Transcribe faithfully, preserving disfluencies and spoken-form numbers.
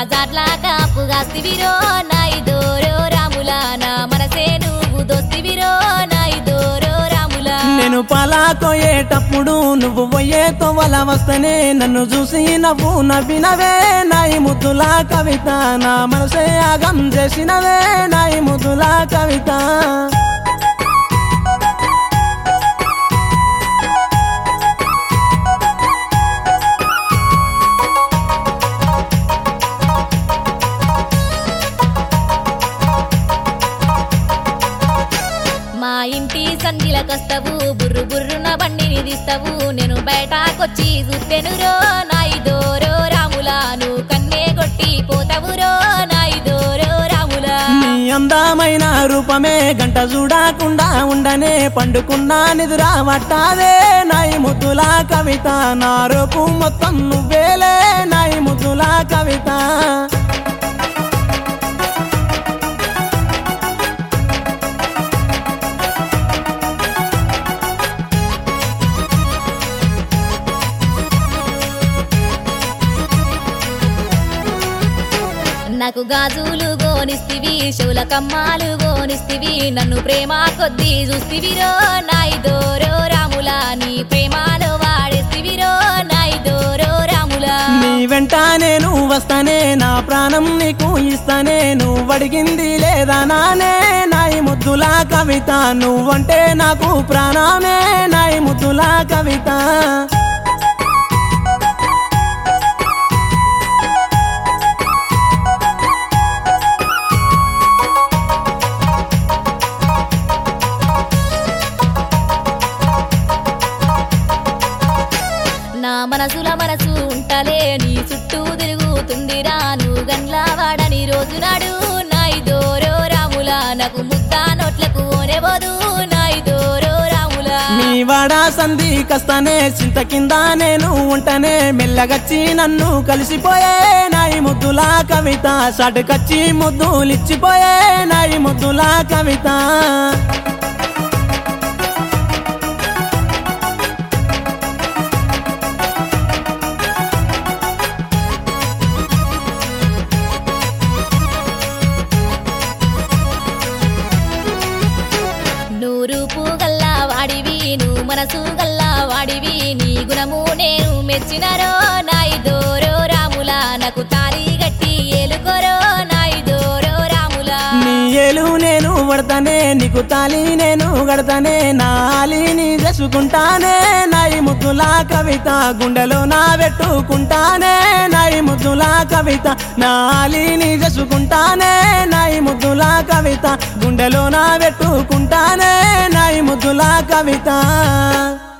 బాజార్లా కాపుగాస్తివిరో నాయిదోరో రాములా నా మనసే నువ్వు దోస్తివిరో నాయిదోరో రాములా నేను పాలాకోయేటప్పుడు నువ్వు పోయే తోవల వస్తేనే నన్ను చూసి నవ్వు నవ్వినవే నాయి ముద్దుల కవిత నా మనసే ఆగం చేసినవే నాయి ముద్దుల కవిత మా ఇంటి సంధిలకొస్తావు బుర్రు బుర్రున బండిని తీస్తావు నేను బయటకొచ్చి చూస్తేనురో నాయిదోరో రాములా నువ్వు కన్నే కొట్టి పోతావురో నాయిదోరో రాములా నీ అందమైన రూపమే గంట చూడకుండా ఉండనే పండుకున్నా నిదురా వట్టావే నాయి ముద్దుల కవిత నా రూపు మొత్తం నువ్వేలే నాయి ముద్దుల కవిత నాకు గాజులు గోనిస్తివి చెవుల కమ్మాలు గోనిస్తివి నన్ను ప్రేమ కొద్దీ చూస్తివిరో నాయిదోరో రాములా నీ ప్రేమలో వాడేస్తివిరో నాయిదోరో రాములా నీ వెంట నేను వస్తానే నా ప్రాణం నీకు ఇస్తానే నువ్వు అడిగింది లేదా నానే నాయి ముద్దుల కవిత నువ్వంటే నాకు ప్రాణమే నాయి ముద్దుల కవిత నా మనసుల మనసు ఉంటలే నీ చుట్టూ తిరుగుతుందిరా నువ్వు గండ్లా వాడని రోజు నాడు నాయిదోరో రాములా నాకు ముద్దా నోట్లకు ఓనేబోదు నాయిదోరో రాములా నీ వాడా సంధి కస్తానే చింత కింద నేను ఉంటనే మెల్లగచ్చి నన్ను కలిసిపోయే నాయి ముద్దుల కవిత సాటుకచ్చి ముద్దులిచ్చిపోయే నాయి ముద్దుల కవిత నువ్వు రూపు గల్లా వాడివి నువ్వు మనసు గల్లా వాడివి నీ గుణము నేను మెచ్చినరో నాయిదోరో రాములా నాకు తాళి గట్టి ఏలుకోరో నాయిదోరో రాములా నీ ఏలు నేను పడతానే నీకు తాళి నేను గడతానే నాలిని చేసుకుంటానే నాయి ముద్దుల కవిత గుండెలో నా పెట్టుకుంటానే నాయి ముద్దుల కవిత నాలిని చేసుకుంటానే నాయి ముద్దుల కవిత గుండెలో నా పెట్టుకుంటానే నాయి ముద్దుల కవిత